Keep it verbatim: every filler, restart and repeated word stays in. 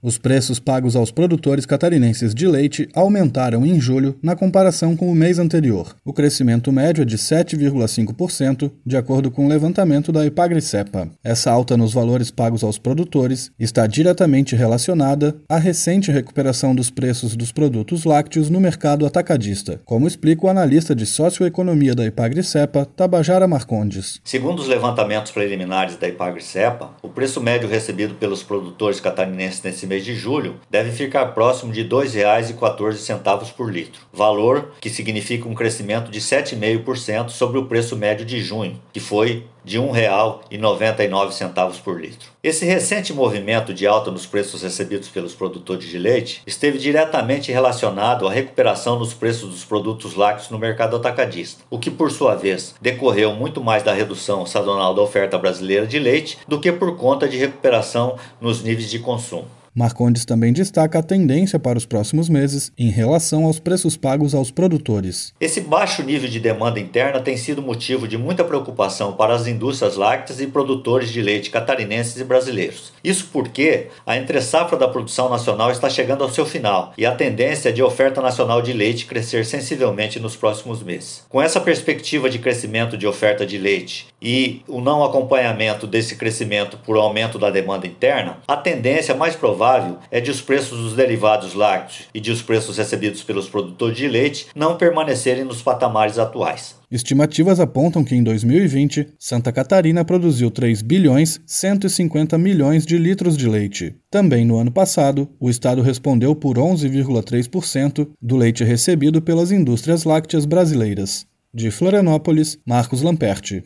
Os preços pagos aos produtores catarinenses de leite aumentaram em julho na comparação com o mês anterior. O crescimento médio é de sete vírgula cinco por cento, de acordo com o levantamento da Epagri-Cepa. Essa alta nos valores pagos aos produtores está diretamente relacionada à recente recuperação dos preços dos produtos lácteos no mercado atacadista, como explica o analista de socioeconomia da Epagri-Cepa, Tabajara Marcondes. Segundo os levantamentos preliminares da Epagri-Cepa, o preço médio recebido pelos produtores catarinenses nesse mês de julho deve ficar próximo de dois reais e quatorze centavos por litro, valor que significa um crescimento de sete vírgula cinco por cento sobre o preço médio de junho, que foi de um real e noventa e nove centavos por litro. Esse recente movimento de alta nos preços recebidos pelos produtores de leite esteve diretamente relacionado à recuperação nos preços dos produtos lácteos no mercado atacadista, o que, por sua vez, decorreu muito mais da redução sazonal da oferta brasileira de leite do que por conta de recuperação nos níveis de consumo. Marcondes também destaca a tendência para os próximos meses em relação aos preços pagos aos produtores. Esse baixo nível de demanda interna tem sido motivo de muita preocupação para as indústrias lácteas e produtores de leite catarinenses e brasileiros. Isso porque a entre-safra da produção nacional está chegando ao seu final e a tendência é de oferta nacional de leite crescer sensivelmente nos próximos meses. Com essa perspectiva de crescimento de oferta de leite e o não acompanhamento desse crescimento por aumento da demanda interna, a tendência mais provável é de os preços dos derivados lácteos e de os preços recebidos pelos produtores de leite não permanecerem nos patamares atuais. Estimativas apontam que em dois mil e vinte, Santa Catarina produziu três bilhões cento e cinquenta milhões de litros de leite. Também no ano passado, o estado respondeu por onze vírgula três por cento do leite recebido pelas indústrias lácteas brasileiras. De Florianópolis, Marcos Lamperti.